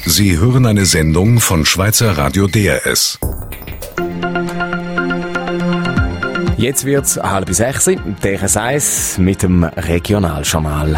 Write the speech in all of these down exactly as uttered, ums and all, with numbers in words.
Sie hören eine Sendung von Schweizer Radio D R S. Jetzt wird's halb sechs, D R S eins mit dem Regionaljournal.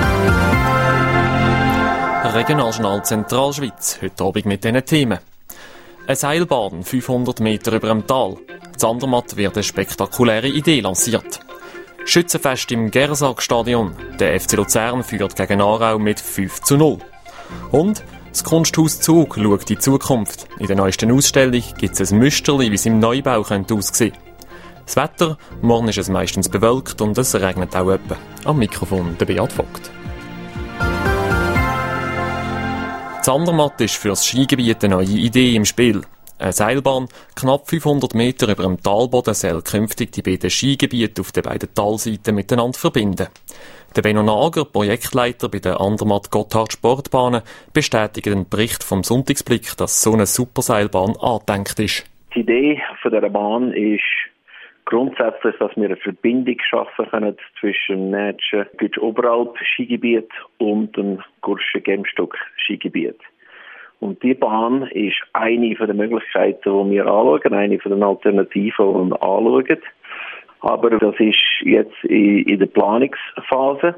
Regionaljournal Zentralschweiz, heute Abend mit diesen Themen. Eine Seilbahn fünfhundert Meter über dem Tal. In Andermatt wird eine spektakuläre Idee lanciert. Schützenfest im Gersag-Stadion. Der F C Luzern führt gegen Aarau mit fünf zu null. Und das Kunsthaus Zug schaut in die Zukunft. In der neuesten Ausstellung gibt es ein Müsterli, wie es im Neubau könnte aussehen. Das Wetter, morgen ist es meistens bewölkt und es regnet auch etwa. Am Mikrofon der Beat Vogt. Zandermatt ist für das Skigebiet eine neue Idee im Spiel. Eine Seilbahn, knapp fünfhundert Meter über dem Talboden, soll künftig die beiden Skigebiete auf den beiden Talseiten miteinander verbinden. Der Benno Nager, Projektleiter bei der Andermatt Gotthard Sportbahnen, bestätigt den Bericht vom Sonntagsblick, dass so eine Superseilbahn angedenkt ist. Die Idee von dieser Bahn ist grundsätzlich, dass wir eine Verbindung schaffen können zwischen dem Nätschen Oberalp Skigebiet und dem Gurschen Gemstock Skigebiet. Und die Bahn ist eine von den Möglichkeiten, die wir anschauen, eine von den Alternativen, die wir anschauen. Aber das ist jetzt in, in der Planungsphase.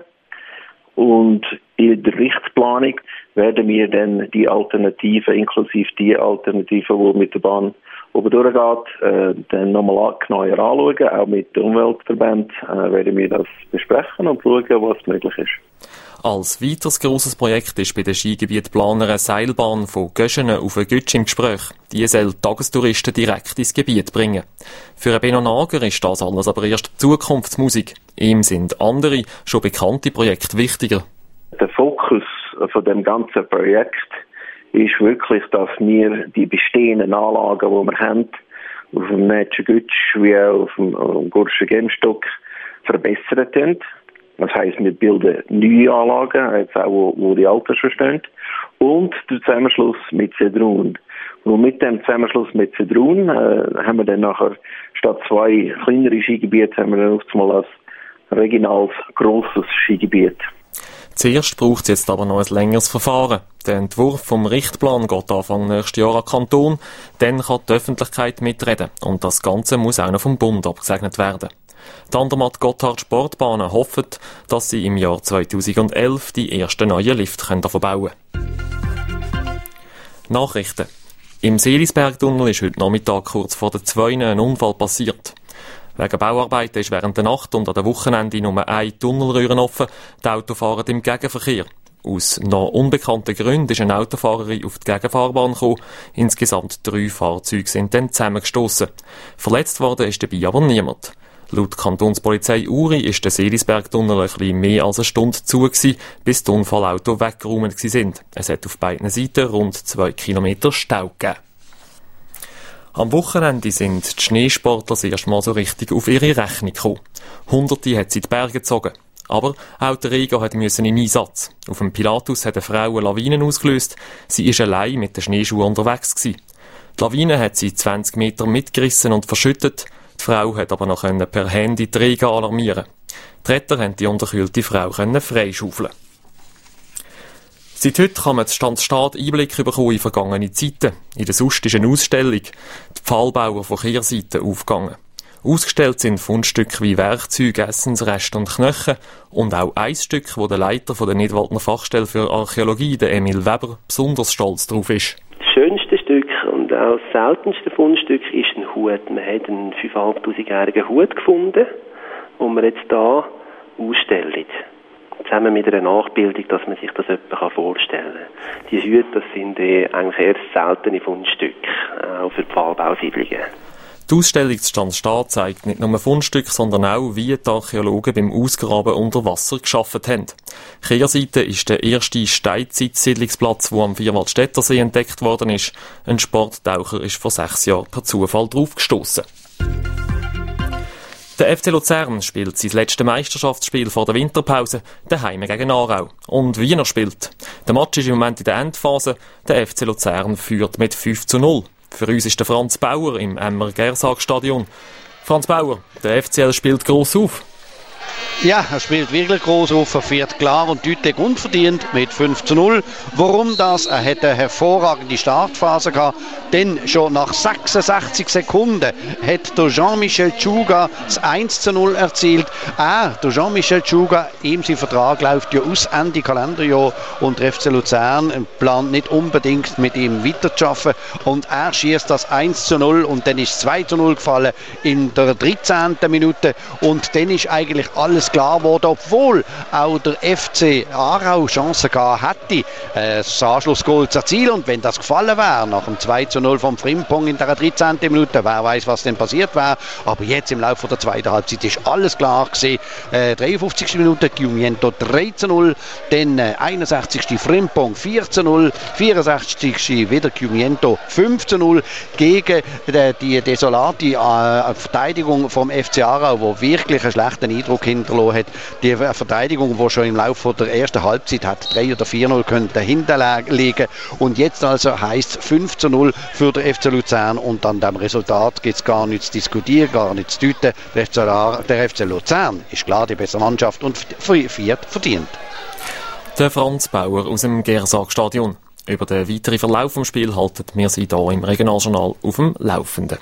Und in der Richtplanung werden wir dann die Alternativen, inklusive die Alternativen, die mit der Bahn oben durchgeht, äh, dann nochmal genauer anschauen. Auch mit den Umweltverbänden äh, werden wir das besprechen und schauen, was möglich ist. Als weiteres grosses Projekt ist bei den Skigebietplanern eine Seilbahn von Göschenen auf eine Gütsch im Gespräch. Die soll Tagestouristen direkt ins Gebiet bringen. Für einen Benno Nager ist das alles aber erst Zukunftsmusik. Ihm sind andere, schon bekannte Projekte wichtiger. Der Fokus von dem ganzen Projekt ist wirklich, dass wir die bestehenden Anlagen, die wir haben, auf dem Nätschen Gütsch wie auch auf dem, dem Gurschen Gemstock, verbessern können. Das heisst, wir bilden neue Anlagen, jetzt auch, wo, wo die alten schon stehen. Und der Zusammenschluss mit Sedrun. Und mit dem Zusammenschluss mit Sedrun äh, haben wir dann nachher statt zwei kleinere Skigebiete haben wir dann oft mal ein regionales, grosses Skigebiet. Zuerst braucht es jetzt aber noch ein längeres Verfahren. Der Entwurf vom Richtplan geht Anfang nächstes Jahr an Kanton. Dann kann die Öffentlichkeit mitreden. Und das Ganze muss auch noch vom Bund abgesegnet werden. Die Andermatt Gotthard Sportbahnen hoffen, dass sie im Jahr zweitausendelf die ersten neuen Lifte verbauen können. Nachrichten. Im Seelisbergtunnel ist heute Nachmittag kurz vor der zwei ein Unfall passiert. Wegen Bauarbeiten ist während der Nacht und an den Wochenende nur eine Tunnelröhre offen. Die Autofahrer im Gegenverkehr. Aus noch unbekannten Gründen ist eine Autofahrerin auf die Gegenfahrbahn gekommen. Insgesamt drei Fahrzeuge sind dann zusammengestossen. Verletzt worden ist dabei aber niemand. Laut Kantonspolizei Uri ist der Seelisbergtunnel ein bisschen mehr als eine Stunde zu gewesen, bis die Unfallautos weggeräumt sind. Es hat auf beiden Seiten rund zwei Kilometer Stau gegeben. Am Wochenende sind die Schneesportler das erste Mal so richtig auf ihre Rechnung gekommen. Hunderte hat sie die Berge gezogen. Aber auch der Regen hat müssen in Einsatz. Auf dem Pilatus hat eine Frau eine Lawine ausgelöst. Sie ist allein mit den Schneeschuhen unterwegs gewesen. Die Lawine hat sie zwanzig Meter mitgerissen und verschüttet. Die Frau hat aber noch per Handy die Regen alarmieren. Die Retter konnten die unterkühlte Frau freischaufeln. Seit heute kann man Stand Staat Einblick bekommen in vergangene Zeiten. In der Sust ist eine Ausstellung, die Pfahlbauer von Kehrseiten, aufgegangen. Ausgestellt sind Fundstücke wie Werkzeuge, Essensreste und Knochen und auch ein Stück, wo der Leiter von der Nidwaldner Fachstelle für Archäologie, der Emil Weber, besonders stolz drauf ist. Das schönste Stück und auch das seltenste Fundstück ist ein Hut. Man hat einen fünftausendfünfhundertjährigen Hut gefunden, den wir jetzt hier ausstellen. Zusammen mit einer Nachbildung, dass man sich das etwa vorstellen kann. Die Hüte, das sind äh, eigentlich erst seltene Fundstücke, auch für Pfahlbausiedlungen. Die Ausstellung Stand Staat zeigt nicht nur Fundstücke, sondern auch, wie die Archäologen beim Ausgraben unter Wasser gearbeitet haben. Kehrseite ist der erste Steinzeit-Siedlungsplatz, der am Vierwaldstättersee entdeckt worden ist. Ein Sporttaucher ist vor sechs Jahren per Zufall drauf gestossen. Der F C Luzern spielt sein letztes Meisterschaftsspiel vor der Winterpause daheim gegen Aarau. Und Wiener spielt. Der Match ist im Moment in der Endphase. Der F C Luzern führt mit fünf zu null. Für uns ist der Franz Bauer im Emmer Gersag Stadion. Franz Bauer, der F C L spielt gross auf. Ja, er spielt wirklich groß auf, er fährt klar und deutlich unverdient mit fünf zu null. Warum das? Er hat eine hervorragende Startphase gehabt, denn schon nach sechsundsechzig Sekunden hat der Jean-Michel Tschouga das eins zu null erzielt. Er, der Jean-Michel Tschouga, ihm sein Vertrag läuft ja aus Ende Kalenderjahr und der F C Luzern plant nicht unbedingt mit ihm weiterzuarbeiten und er schießt das eins zu null und dann ist zwei zu null gefallen in der dreizehnten Minute und dann ist eigentlich alles klar geworden, obwohl auch der F C Aarau Chancen gehabt hätte, äh, das Anschlussgoal zu erzielen. Und wenn das gefallen wäre, nach dem zwei zu null vom Frimpong in der dreizehnten Minute, wer weiß, was denn passiert wäre. Aber jetzt im Laufe der zweiten Halbzeit ist alles klar gewesen. Äh, dreiundfünfzigste Minute Giumiento drei zu null, dann äh, einundsechzigste Frimpong vier zu null, vierundsechzigste wieder Giumiento fünf zu null gegen äh, die desolate äh, Verteidigung vom F C Aarau, wo wirklich einen schlechten Eindruck hinterlassen hat. Die Verteidigung, die schon im Laufe der ersten Halbzeit hat drei oder vier null können dahinterlegen. Und jetzt also heisst fünf zu null für den F C Luzern und an dem Resultat gibt es gar nichts zu diskutieren, gar nichts zu deuten. Der F C, der F C Luzern ist klar die bessere Mannschaft und viert verdient. Der Franz Bauer aus dem Gersag-Stadion. Über den weiteren Verlauf des Spiels halten wir Sie hier im Regionaljournal auf dem Laufenden.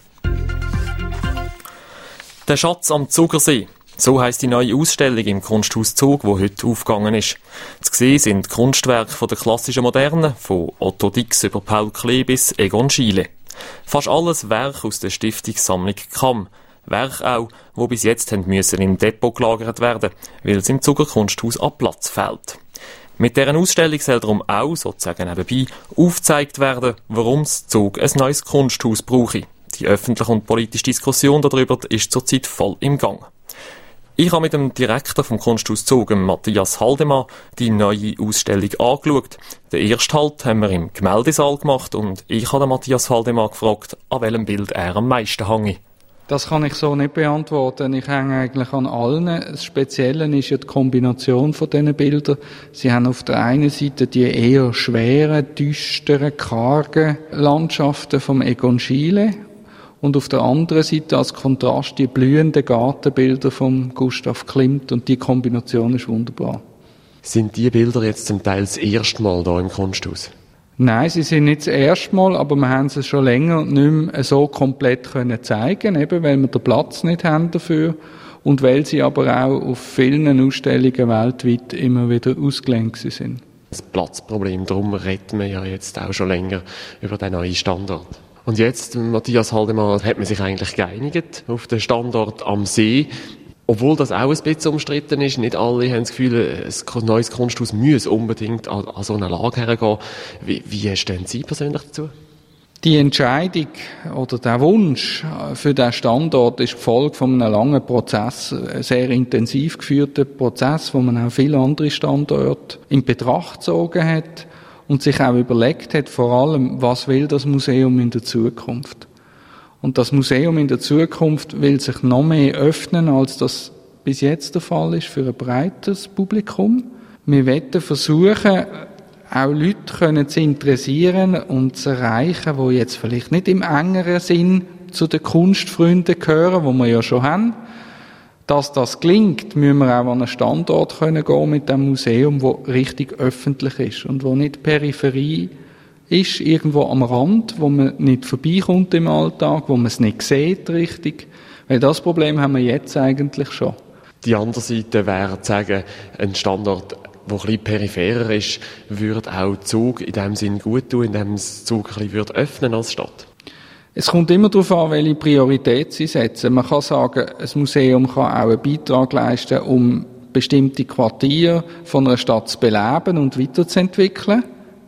Der Schatz am Zugersee. So heisst die neue Ausstellung im Kunsthaus Zug, die heute aufgegangen ist. Zu sehen sind Kunstwerke von der klassischen Moderne, von Otto Dix über Paul Klee bis Egon Schiele. Fast alles Werk aus der Stiftungssammlung Kamm. Werke auch, die bis jetzt haben müssen im Depot gelagert werden, weil es im Zuger Kunsthaus an Platz fehlt. Mit dieser Ausstellung soll darum auch, sozusagen nebenbei, aufgezeigt werden, warum es Zug ein neues Kunsthaus brauche. Die öffentliche und politische Diskussion darüber ist zurzeit voll im Gang. Ich habe mit dem Direktor vom Kunsthaus Zug, Matthias Haldemann, die neue Ausstellung angeschaut. Den ersten Halt haben wir im Gemäldesaal gemacht und ich habe Matthias Haldemann gefragt, an welchem Bild er am meisten hänge. Das kann ich so nicht beantworten. Ich hänge eigentlich an allen. Das Spezielle ist ja die Kombination von diesen Bildern. Sie haben auf der einen Seite die eher schweren, düsteren, kargen Landschaften vom Egon Schiele. Und auf der anderen Seite als Kontrast die blühenden Gartenbilder von Gustav Klimt. Und die Kombination ist wunderbar. Sind die Bilder jetzt zum Teil das erste Mal hier im Kunsthaus? Nein, sie sind nicht das erste Mal, aber wir haben sie schon länger nicht mehr so komplett können zeigen, eben weil wir den Platz nicht haben dafür und weil sie aber auch auf vielen Ausstellungen weltweit immer wieder ausgelenkt sind. Das Platzproblem, darum reden wir ja jetzt auch schon länger über den neuen Standort. Und jetzt, Matthias Haldemann, hat man sich eigentlich geeinigt auf den Standort am See. Obwohl das auch ein bisschen umstritten ist, nicht alle haben das Gefühl, ein neues Kunsthaus muss unbedingt an, an so eine Lage hergehen. Wie, wie stehen Sie persönlich dazu? Die Entscheidung oder der Wunsch für diesen Standort ist die Folge von einem langen Prozess, ein sehr intensiv geführter Prozess, wo man auch viele andere Standorte in Betracht gezogen hat und sich auch überlegt hat, vor allem, was will das Museum in der Zukunft. Und das Museum in der Zukunft will sich noch mehr öffnen, als das bis jetzt der Fall ist, für ein breites Publikum. Wir wollen versuchen, auch Leute können zu interessieren und zu erreichen, die jetzt vielleicht nicht im engeren Sinn zu den Kunstfreunden gehören, die wir ja schon haben. Dass das gelingt, müssen wir auch an einen Standort können gehen mit dem Museum, der richtig öffentlich ist und wo nicht Peripherie ist, irgendwo am Rand, wo man nicht vorbeikommt im Alltag, wo man es nicht sieht richtig. Weil das Problem haben wir jetzt eigentlich schon. Die andere Seite wäre zu sagen, ein Standort, der ein bisschen peripherer ist, würde auch Zug in dem Sinn gut tun, indem es Zug ein bisschen öffnen als Stadt. Es kommt immer darauf an, welche Priorität sie setzen. Man kann sagen, ein Museum kann auch einen Beitrag leisten, um bestimmte Quartiere von einer Stadt zu beleben und weiterzuentwickeln.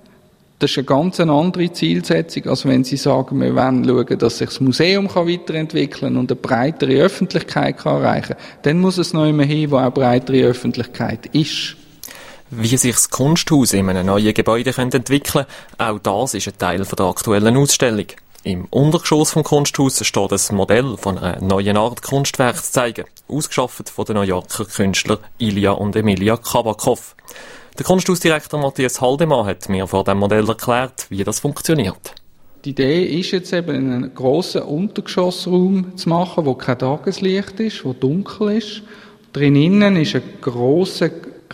Das ist eine ganz andere Zielsetzung, als wenn Sie sagen, wir wollen schauen, dass sich das Museum weiterentwickeln kann und eine breitere Öffentlichkeit kann erreichen kann. Dann muss es noch immer hin, wo auch breitere Öffentlichkeit ist. Wie sich das Kunsthaus in einem neuen Gebäude entwickeln könnte, auch das ist ein Teil der aktuellen Ausstellung. Im Untergeschoss vom Kunsthaus steht ein Modell von einer neuen Art Kunstwerk zu zeigen, ausgeschafft von den New Yorker Künstlern Ilya und Emilia Kabakov. Der Kunsthausdirektor Matthias Haldemann hat mir vor dem Modell erklärt, wie das funktioniert. Die Idee ist jetzt eben, einen grossen Untergeschossraum zu machen, wo kein Tageslicht ist, wo dunkel ist. Drinnen ist ein grosser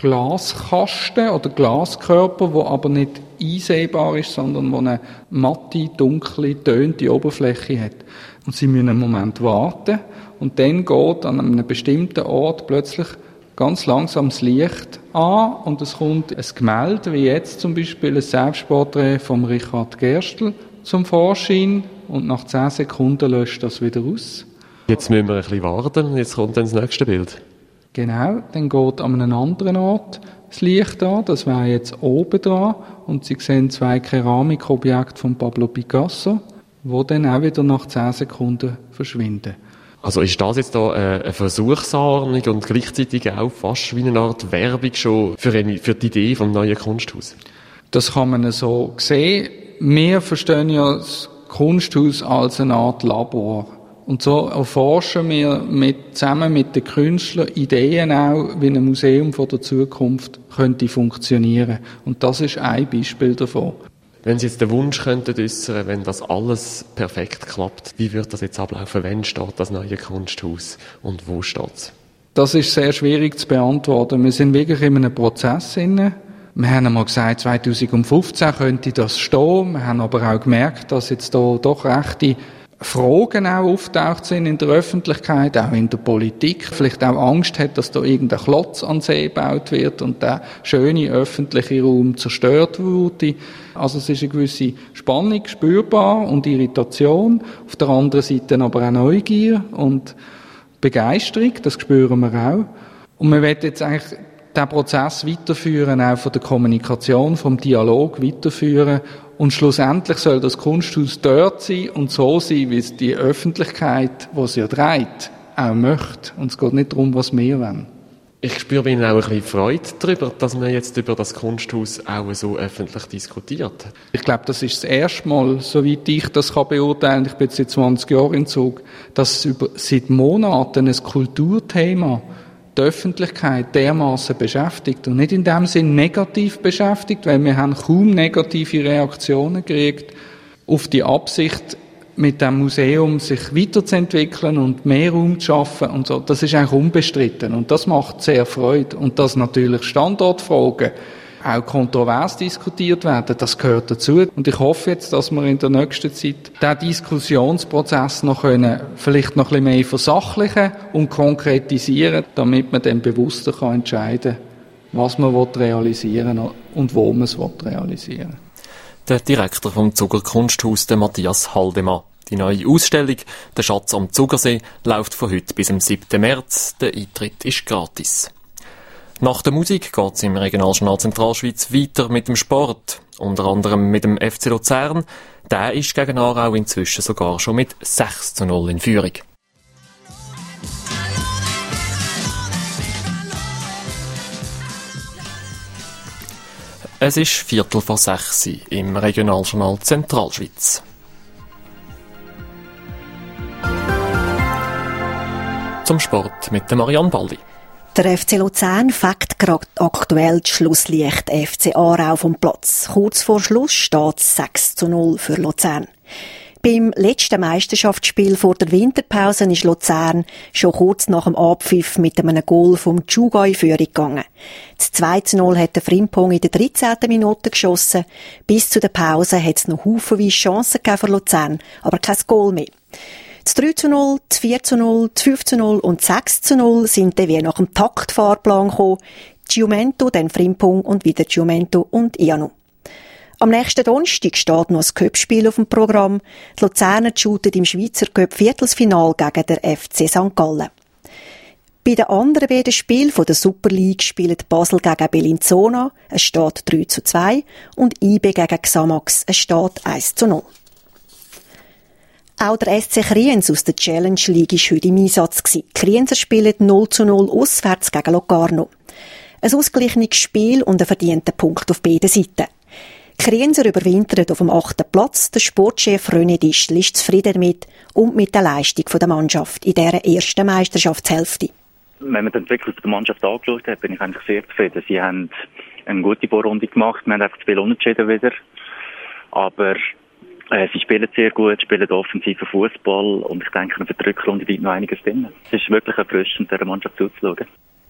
Glaskasten oder Glaskörper, der aber nicht einsehbar ist, sondern der eine matte, dunkle, tönte Oberfläche hat. Und sie müssen einen Moment warten und dann geht an einem bestimmten Ort plötzlich ganz langsam das Licht an und es kommt ein Gemälde, wie jetzt zum Beispiel ein Selbstporträt von Richard Gerstl zum Vorschein und nach zehn Sekunden löscht das wieder aus. Jetzt müssen wir ein bisschen warten und jetzt kommt dann das nächste Bild. Genau, dann geht an einem anderen Ort das Licht an, das wäre jetzt oben dran und Sie sehen zwei Keramikobjekte von Pablo Picasso, die dann auch wieder nach zehn Sekunden verschwinden. Also ist das jetzt da eine Versuchsanordnung und gleichzeitig auch fast wie eine Art Werbung schon für, eine, für die Idee vom neuen Kunsthaus? Das kann man so sehen. Wir verstehen ja das Kunsthaus als eine Art Labor. Und so erforschen wir mit, zusammen mit den Künstlern Ideen auch, wie ein Museum von der Zukunft könnte funktionieren. Und das ist ein Beispiel davon. Wenn Sie jetzt den Wunsch könnten äußern, wenn das alles perfekt klappt, wie wird das jetzt ablaufen? Wann steht das neue Kunsthaus und wo steht es? Das ist sehr schwierig zu beantworten. Wir sind wirklich in einem Prozess inne. Wir haben einmal gesagt, zwanzig fünfzehn könnte das stehen. Wir haben aber auch gemerkt, dass jetzt da doch rechte Fragen auch auftaucht sind in der Öffentlichkeit, auch in der Politik. Vielleicht auch Angst hat, dass da irgendein Klotz an See gebaut wird und der schöne öffentliche Raum zerstört wurde. Also es ist eine gewisse Spannung spürbar und Irritation. Auf der anderen Seite aber auch Neugier und Begeisterung, das spüren wir auch. Und wir wollen jetzt eigentlich den Prozess weiterführen, auch von der Kommunikation, vom Dialog weiterführen. Und schlussendlich soll das Kunsthaus dort sein und so sein, wie es die Öffentlichkeit, die es ja trägt, auch möchte. Und es geht nicht darum, was wir wollen. Ich spüre bei Ihnen auch ein bisschen Freude darüber, dass man jetzt über das Kunsthaus auch so öffentlich diskutiert. Ich glaube, das ist das erste Mal, soweit ich das kann beurteilen, ich bin jetzt seit zwanzig Jahren in Zug, dass es über, seit Monaten ein Kulturthema die Öffentlichkeit dermaßen beschäftigt und nicht in dem Sinn negativ beschäftigt, weil wir haben kaum negative Reaktionen gekriegt auf die Absicht, mit dem Museum sich weiterzuentwickeln und mehr Raum zu schaffen und so. Das ist eigentlich unbestritten und das macht sehr Freude. Und dass natürlich Standortfragen auch kontrovers diskutiert werden, das gehört dazu. Und ich hoffe jetzt, dass wir in der nächsten Zeit diesen Diskussionsprozess noch können, vielleicht noch ein bisschen mehr versachlichen und konkretisieren, damit man dann bewusster kann entscheiden kann, was man realisieren will und wo man es realisieren will. Der Direktor vom Zuger Kunsthaus, der Matthias Haldemann. Die neue Ausstellung, der Schatz am Zugersee, läuft von heute bis am siebten März. Der Eintritt ist gratis. Nach der Musik geht es im Regionaljournal Zentralschweiz weiter mit dem Sport. Unter anderem mit dem F C Luzern. Der ist gegen Aarau inzwischen sogar schon mit sechs zu null in Führung. Es ist Viertel vor sechs im Regionaljournal Zentralschweiz. Zum Sport mit der Marianne Baldi. Der F C Luzern fegt gerade aktuell das Schlusslicht F C Aarau vom Platz. Kurz vor Schluss steht es sechs zu null für Luzern. Beim letzten Meisterschaftsspiel vor der Winterpause ist Luzern schon kurz nach dem Abpfiff mit einem Goal vom Tschuga in Führung gegangen. Das zwei zu null hat der Frimpong in der dreizehnten Minute geschossen. Bis zu der Pause hat es noch haufenweise Chancen gegeben für Luzern, aber kein Goal mehr. Das drei zu null, das vier zu null, das fünf zu null und das sechs zu null sind dann wie nach dem Taktfahrplan gekommen. Giumento, dann Frimpong und wieder Giumento und Ianu. Am nächsten Donnerstag steht noch ein Cup-Spiel auf dem Programm. Die Luzerner shooten im Schweizer Cup Viertelfinal gegen den F C Sankt Gallen. Bei den anderen beiden Spielen der Super League spielen Basel gegen Bellinzona, es steht drei zu zwei, und I B gegen Xamax, es steht eins zu null. Auch der S C Kriens aus der Challenge League war heute im Einsatz. Die Krienser spielen null zu null auswärts gegen Locarno. Ein ausgeglichenes Spiel und ein verdienter Punkt auf beiden Seiten. Die Krienser überwintern auf dem achten Platz. Der Sportchef René Dischl ist zufrieden damit und mit der Leistung der Mannschaft in dieser ersten Meisterschaftshälfte. Wenn man die Entwicklung der Mannschaft angeschaut hat, bin ich eigentlich sehr zufrieden. Sie haben eine gute Vorrunde gemacht. Wir haben einfach das Spiel unentschieden wieder. Aber äh, sie spielen sehr gut, spielen offensiven Fußball und ich denke, für die Rückrunde liegt noch einiges drin. Es ist wirklich erfrischend, dieser Mannschaft zuzuschauen.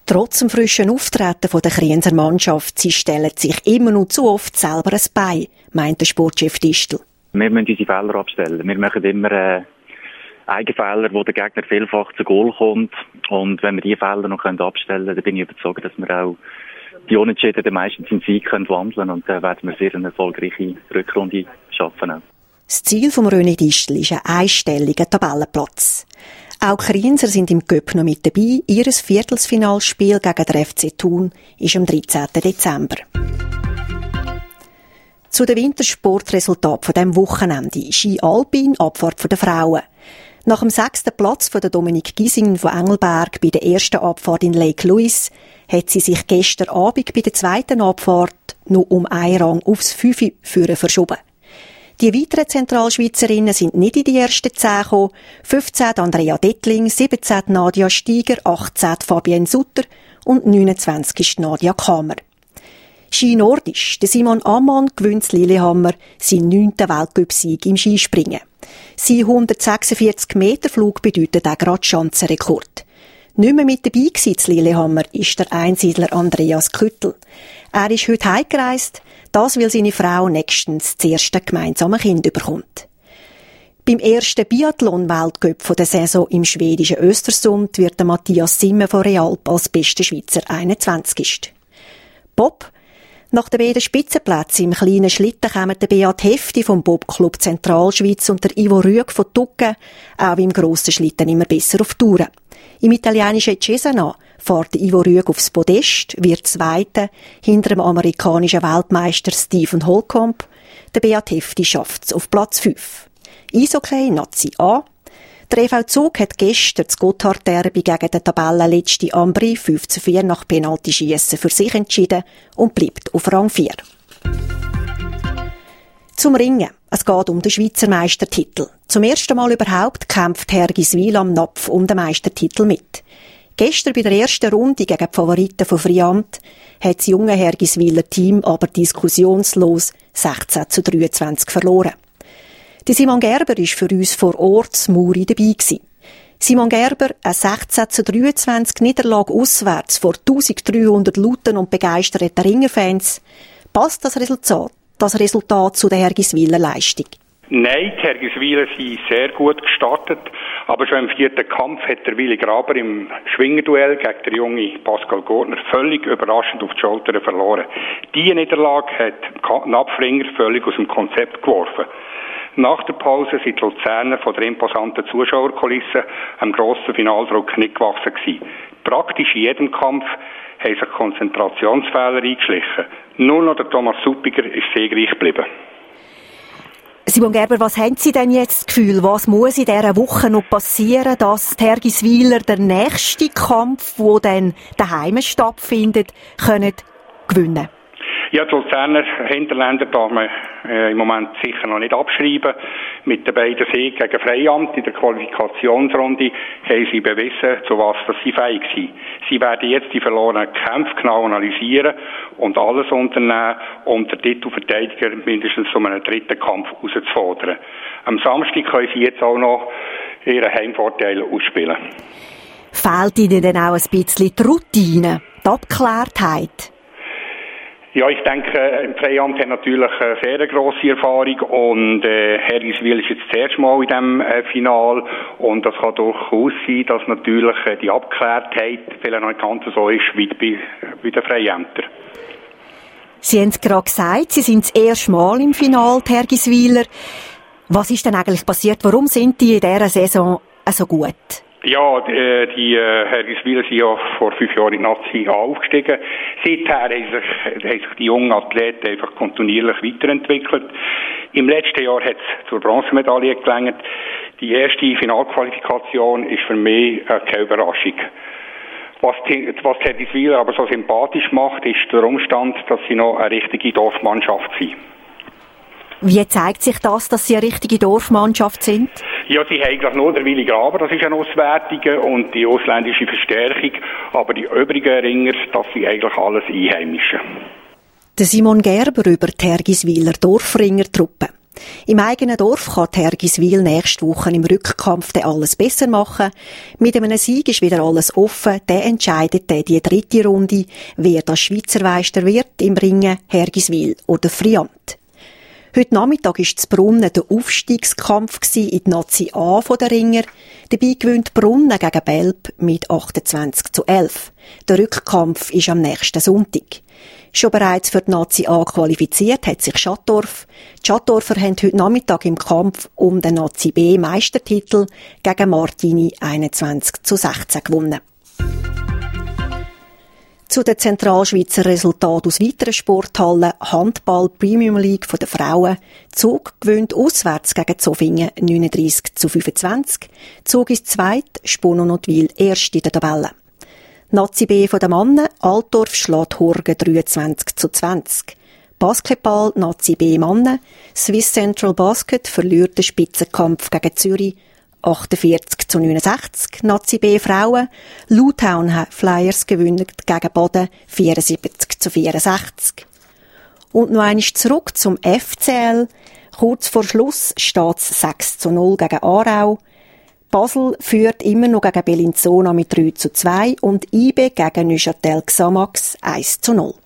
Trotz dem frischen Auftreten der Krienzer Mannschaft, sie stellen sich immer noch zu oft selber ein Bein, meint der Sportchef Distel. Wir müssen unsere Fehler abstellen. Wir machen immer äh, Eigenfehler, wo der Gegner vielfach zu Goal kommt. Und wenn wir diese Fehler noch abstellen können, dann bin ich überzeugt, dass wir auch die Unentschieden dann meistens in Sieg können wandeln. Und dann werden wir sehr eine erfolgreiche Rückrunde schaffen. Auch. Das Ziel von René Distel ist ein einstelliger Tabellenplatz. Auch Krienzer sind im Göpp noch mit dabei. Ihr Viertelfinalspiel gegen den F C Thun ist am dreizehnten Dezember. Zu den Wintersportresultaten von diesem Wochenende. Ski Alpin, Abfahrt der Frauen. Nach dem sechsten Platz von der Dominik Giesing von Engelberg bei der ersten Abfahrt in Lake Louise hat sie sich gestern Abend bei der zweiten Abfahrt noch um einen Rang aufs Fünfe führen verschoben. Die weiteren Zentralschweizerinnen sind nicht in die ersten zehn gekommen. fünfzehn Andrea Dettling, siebzehn Nadia Steiger, achtzehn Fabienne Sutter und neunundzwanzig Nadia Kammer. Ski Nordisch. Der Simon Ammann gewinnt Lillehammer seinen neunten Weltcup-Sieg im Skispringen. Sein hundertsechsundvierzig Meter Flug bedeutet auch gerade Schanzenrekord. Nicht mehr mit dabei gewesen zu Lillehammer ist der Einsiedler Andreas Küttel. Er ist heute heimgereist, das weil seine Frau nächstens das erste gemeinsame Kind bekommt. Beim ersten Biathlon-Weltcup der Saison im schwedischen Östersund wird der Matthias Simme von Realp als bester Schweizer einundzwanzigster Bob. Nach den beiden Spitzenplätzen im kleinen Schlitten kommen der Beat Hefti vom Bobclub Zentralschweiz und der Ivo Rüegg von Tucken auch im grossen Schlitten immer besser auf Touren. Im italienischen Cesena fährt Ivo Rüegg aufs Podest, wird Zweiter hinter dem amerikanischen Weltmeister Stephen Holcomb. Der Beat Hefti schafft es auf Platz fünf. Eishockey, Nazi A. Der E V Zug hat gestern das Gotthard-Derby gegen den Tabellenletzten Ambri fünf zu vier nach Penaltyschiessen für sich entschieden und bleibt auf Rang vier. Zum Ringen. Es geht um den Schweizer Meistertitel. Zum ersten Mal überhaupt kämpft Hergiswil am Napf um den Meistertitel mit. Gestern bei der ersten Runde gegen die Favoriten von Friant hat das junge Hergiswiler Team aber diskussionslos sechzehn zu dreiundzwanzig verloren. Die Simon Gerber war für uns vor Ort in Muri dabei gewesen. Simon Gerber, eine sechzehn zu dreiundzwanzig Niederlage auswärts vor dreizehnhundert lauten und begeisterten Ringerfans. Passt das Resultat, das Resultat zu der Hergiswiler Leistung? Nein, die Hergiswiler sind sehr gut gestartet, aber schon im vierten Kampf hat der Willi Graber im Schwingerduell gegen den jungen Pascal Gurtner völlig überraschend auf die Schultern verloren. Diese Niederlage hat Napfringer völlig aus dem Konzept geworfen. Nach der Pause sind die Luzerner von der imposanten Zuschauerkulisse am grossen Finaldruck nicht gewachsen gewesen. Praktisch in jedem Kampf haben sich Konzentrationsfehler eingeschlichen. Nur noch der Thomas Suppiger ist siegreich geblieben. Simon Gerber, was haben Sie denn jetzt das Gefühl, was muss in dieser Woche noch passieren, dass die Hergiswiler den nächsten Kampf, der dann daheim stattfindet, können gewinnen? Ja, die Luzerner Hinterländer darf man äh, im Moment sicher noch nicht abschreiben. Mit den beiden Siegen gegen Freiamt in der Qualifikationsrunde haben sie bewiesen, zu was dass sie fähig sind. Sie werden jetzt die verlorenen Kämpfe genau analysieren und alles unternehmen, um den Titelverteidiger mindestens um einen dritten Kampf herauszufordern. Am Samstag können sie jetzt auch noch ihre Heimvorteile ausspielen. Fehlt Ihnen denn auch ein bisschen die Routine, die Abgeklärtheit? Ja, ich denke, Freiamt hat natürlich eine sehr grosse Erfahrung und äh, Hergiswil ist jetzt das erste Mal in diesem äh, Final und das kann durchaus sein, dass natürlich äh, die Abgeklärtheit vielleicht noch nicht ganz so ist wie bei, bei den Freiämtern. Sie haben es gerade gesagt, Sie sind das erste Mal im Final, die Hergiswiler. Was ist denn eigentlich passiert? Warum sind die in dieser Saison so gut? Ja, die, die äh, Hergiswiler sind ja vor fünf Jahren in die Nazi aufgestiegen. Seither haben sich, haben sich die jungen Athleten einfach kontinuierlich weiterentwickelt. Im letzten Jahr hat es zur Bronzemedaille gelangt. Die erste Finalqualifikation ist für mich äh, keine Überraschung. Was die, was die Hergiswiler aber so sympathisch macht, ist der Umstand, dass sie noch eine richtige Dorfmannschaft sind. Wie zeigt sich das, dass Sie eine richtige Dorfmannschaft sind? Ja, sie haben eigentlich nur der Willi Graber, das ist eine Auswertung und die ausländische Verstärkung, aber die übrigen Ringer, das sind eigentlich alles Einheimische. Der Simon Gerber über die Hergiswiler Dorfringertruppe. Im eigenen Dorf kann Hergiswil nächste Woche im Rückkampf alles besser machen. Mit einem Sieg ist wieder alles offen. Der entscheidet der die dritte Runde, wer das Schweizer Meister wird im Ringen, Hergiswil oder Friant. Heute Nachmittag war zu Brunnen der Aufstiegskampf in die Nazi A der Ringer. Dabei gewinnt Brunnen gegen Belp mit achtundzwanzig zu elf. Der Rückkampf ist am nächsten Sonntag. Schon bereits für die Nazi A qualifiziert hat sich Schattdorf. Die Schattdorfer haben heute Nachmittag im Kampf um den Nazi B Meistertitel gegen Martini einundzwanzig zu sechzehn gewonnen. Zu den Zentralschweizer Resultaten aus weiteren Sporthallen: Handball Premium League der Frauen. Zug gewinnt auswärts gegen Zofingen neununddreissig zu fünfundzwanzig. Zug ist zweit, Spononotwil erst in der Tabelle. Nazi B von den Mannen: Altdorf schlägt Horgen dreiundzwanzig zu zwanzig. Basketball Nazi B Mannen: Swiss Central Basket verliert den Spitzenkampf gegen Zürich achtundvierzig zu neunundsechzig. Nazi B Frauen: Lutown Flyers gewinnen gegen Boden vierundsiebzig zu vierundsechzig. Und noch einmal zurück zum F C L. Kurz vor Schluss steht es sechs zu null gegen Aarau. Basel führt immer noch gegen Bellinzona mit drei zu zwei und I B gegen Neuchâtel Xamax eins zu null.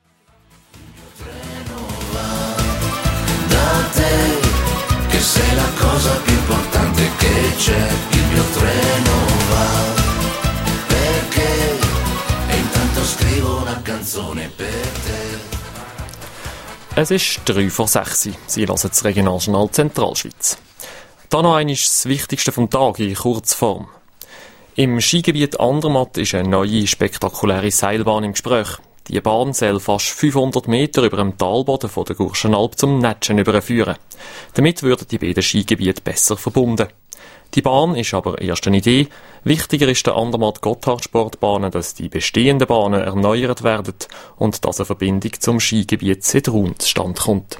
Che sei la cosa più importante che c'è, il mio treno va, perché e intanto scrivo una canzone per te. Es ist drei vor sechs. Sie hören das Regionaljournal Zentralschweiz. Dann noch einmal das Wichtigste vom Tag in Kurzform. Im Skigebiet Andermatt ist eine neue, spektakuläre Seilbahn im Gespräch. Die Bahn soll fast fünfhundert Meter über dem Talboden von der Gurschenalp zum Netschen überführen. Damit würden die beiden Skigebiete besser verbunden. Die Bahn ist aber erst eine Idee. Wichtiger ist der Andermatt-Gotthard-Sportbahnen, dass die bestehenden Bahnen erneuert werden und dass eine Verbindung zum Skigebiet Sedrun zustande kommt.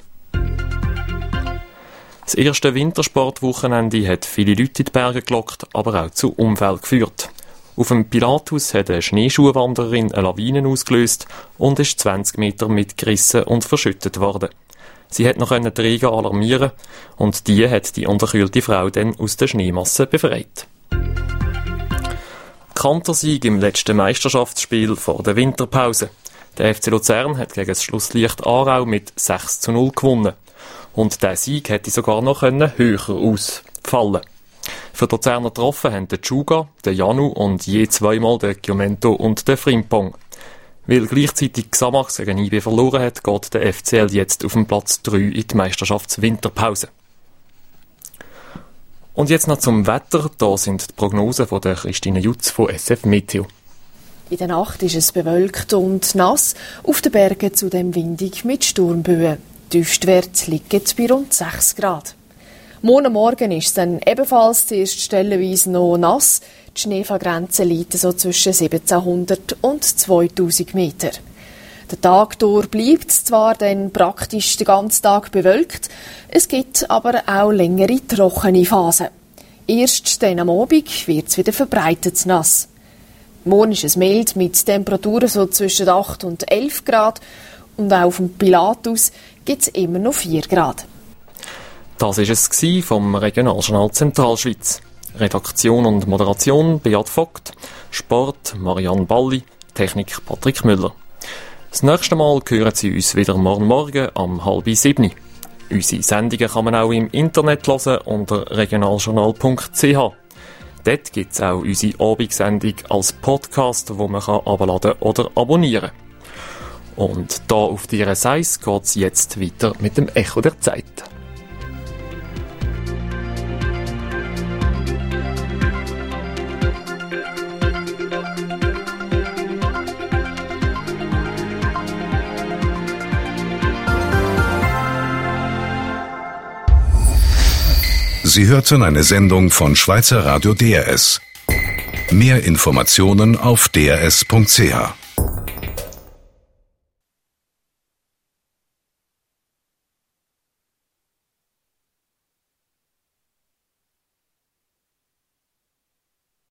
Das erste Wintersportwochenende hat viele Leute in die Berge gelockt, aber auch zu Unfällen geführt. Auf dem Pilatus hat eine Schneeschuhwandererin eine Lawine ausgelöst und ist zwanzig Meter mitgerissen und verschüttet worden. Sie hat noch die Träger alarmieren und die hat die unterkühlte Frau dann aus der Schneemasse befreit. Kantersieg im letzten Meisterschaftsspiel vor der Winterpause. Der F C Luzern hat gegen das Schlusslicht Aarau mit sechs zu null gewonnen. Und der Sieg hätte sogar noch höher ausfallen. Für die Luzerner getroffen haben der Juga, der Janu und je zweimal der Giomento und der Frimpong. Weil gleichzeitig Xamax gegen I B verloren hat, geht der F C L jetzt auf dem Platz drei in die Meisterschaftswinterpause. Und jetzt noch zum Wetter. Da sind die Prognosen von der Christine Jutz von S F Meteo. In der Nacht ist es bewölkt und nass, auf den Bergen zudem windig mit Sturmböen. Die Tiefstwerte liegen bei rund sechs Grad. Morgen Morgen ist es dann ebenfalls zuerst stellenweise noch nass. Die Schneefallgrenze liegt so zwischen siebzehnhundert und zweitausend Meter. Der Tag durch bleibt zwar dann praktisch den ganzen Tag bewölkt, es gibt aber auch längere trockene Phasen. Erst dann am Abend wird es wieder verbreitet nass. Morgen ist es mild mit Temperaturen so zwischen acht und elf Grad und auch auf dem Pilatus gibt es immer noch vier Grad. Das war es vom Regionaljournal Zentralschweiz. Redaktion und Moderation Beat Vogt, Sport Marianne Balli, Technik Patrick Müller. Das nächste Mal hören Sie uns wieder morgen Morgen um halb sieben. Unsere Sendungen kann man auch im Internet hören unter regionaljournal punkt c h. Dort gibt es auch unsere Abendsendung als Podcast, wo man herunterladen oder abonnieren kann. Und da auf die R S eins geht es jetzt weiter mit dem Echo der Zeit. Sie hörten eine Sendung von Schweizer Radio D R S. Mehr Informationen auf d r s punkt c h.